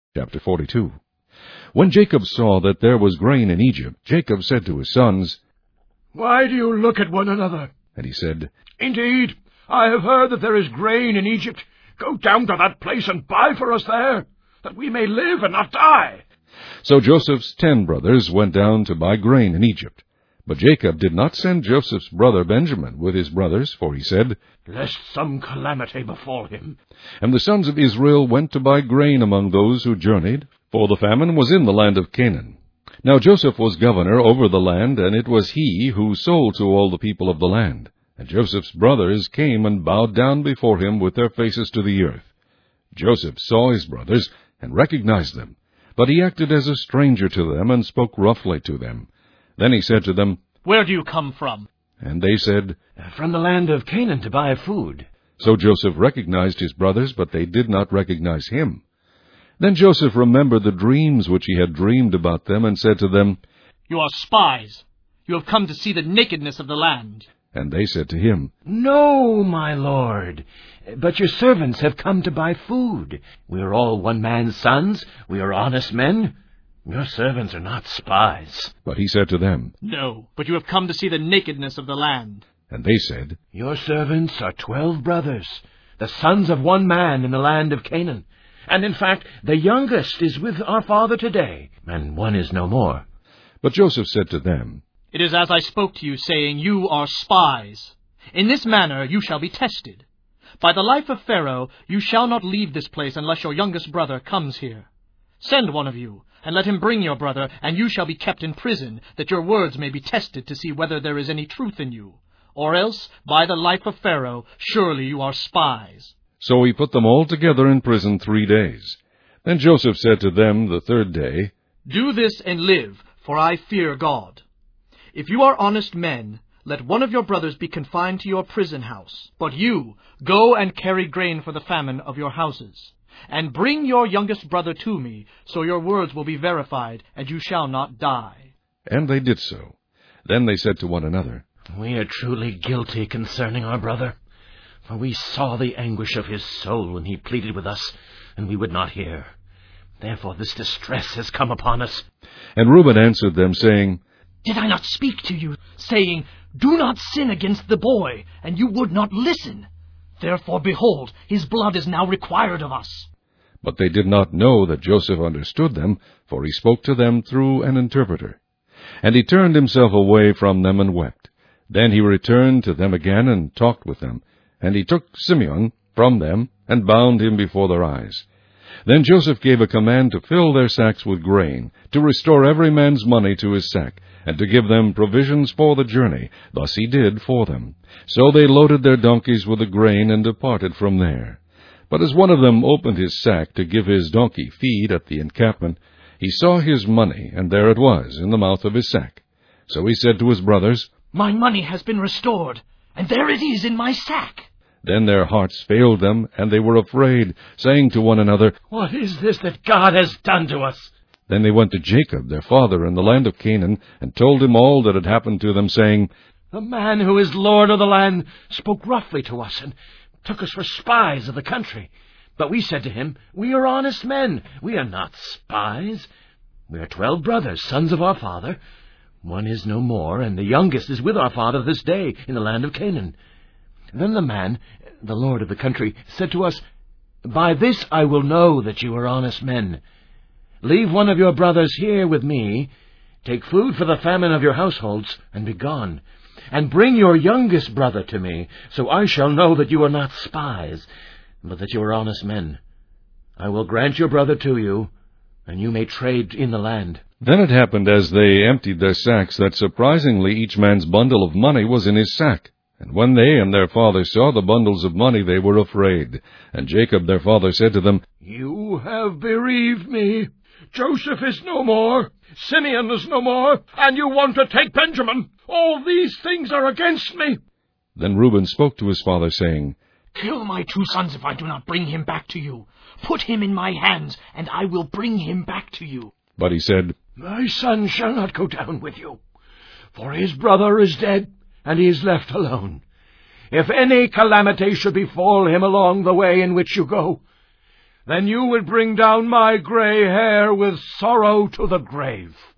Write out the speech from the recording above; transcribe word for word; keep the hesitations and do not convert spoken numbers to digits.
Chapter forty-two. When Jacob saw that there was grain in Egypt, Jacob said to his sons, "Why do you look at one another?" And he said, "Indeed, I have heard that there is grain in Egypt. Go down to that place and buy for us there, that we may live and not die." So Joseph's ten brothers went down to buy grain in Egypt. But Jacob did not send Joseph's brother Benjamin with his brothers, for he said, "Lest some calamity befall him." And the sons of Israel went to buy grain among those who journeyed, for the famine was in the land of Canaan. Now Joseph was governor over the land, and it was he who sold to all the people of the land. And Joseph's brothers came and bowed down before him with their faces to the earth. Joseph saw his brothers and recognized them, but he acted as a stranger to them and spoke roughly to them. Then he said to them, "Where do you come from?" And they said, "From the land of Canaan to buy food." So Joseph recognized his brothers, but they did not recognize him. Then Joseph remembered the dreams which he had dreamed about them, and said to them, "You are spies. You have come to see the nakedness of the land." And they said to him, "No, my lord, but your servants have come to buy food. We are all one man's sons. We are honest men. Your servants are not spies." But he said to them, "No, but you have come to see the nakedness of the land." And they said, "Your servants are twelve brothers, the sons of one man in the land of Canaan. And in fact, the youngest is with our father today, and one is no more." But Joseph said to them, "It is as I spoke to you, saying, you are spies. In this manner you shall be tested. By the life of Pharaoh, you shall not leave this place unless your youngest brother comes here. Send one of you, and let him bring your brother, and you shall be kept in prison, that your words may be tested to see whether there is any truth in you. Or else, by the life of Pharaoh, surely you are spies." So he put them all together in prison three days. Then Joseph said to them the third day, "Do this and live, for I fear God. If you are honest men, let one of your brothers be confined to your prison house. But you, go and carry grain for the famine of your houses. And bring your youngest brother to me, so your words will be verified, and you shall not die." And they did so. Then they said to one another, "We are truly guilty concerning our brother, for we saw the anguish of his soul when he pleaded with us, and we would not hear. Therefore this distress has come upon us." And Reuben answered them, saying, "Did I not speak to you, saying, do not sin against the boy, and you would not listen? Therefore, behold, his blood is now required of us." But they did not know that Joseph understood them, for he spoke to them through an interpreter. And he turned himself away from them and wept. Then he returned to them again and talked with them. And he took Simeon from them and bound him before their eyes. Then Joseph gave a command to fill their sacks with grain, to restore every man's money to his sack, and to give them provisions for the journey. Thus he did for them. So they loaded their donkeys with the grain and departed from there. But as one of them opened his sack to give his donkey feed at the encampment, he saw his money, and there it was in the mouth of his sack. So he said to his brothers, "My money has been restored, and there it is in my sack." Then their hearts failed them, and they were afraid, saying to one another, "What is this that God has done to us?" Then they went to Jacob, their father, in the land of Canaan, and told him all that had happened to them, saying, "The man who is lord of the land spoke roughly to us, and took us for spies of the country. But we said to him, we are honest men. We are not spies. We are twelve brothers, sons of our father. One is no more, and the youngest is with our father this day in the land of Canaan." Then the man, the lord of the country, said to us, "By this I will know that you are honest men. Leave one of your brothers here with me, take food for the famine of your households, and be gone. And bring your youngest brother to me, so I shall know that you are not spies, but that you are honest men. I will grant your brother to you, and you may trade in the land." Then it happened as they emptied their sacks that surprisingly each man's bundle of money was in his sack. And when they and their father saw the bundles of money, they were afraid. And Jacob their father said to them, "You have bereaved me. Joseph is no more, Simeon is no more, and you want to take Benjamin. All these things are against me." Then Reuben spoke to his father, saying, "Kill my two sons if I do not bring him back to you. Put him in my hands, and I will bring him back to you." But he said, "My son shall not go down with you, for his brother is dead, and he is left alone. If any calamity should befall him along the way in which you go, then you would bring down my gray hair with sorrow to the grave.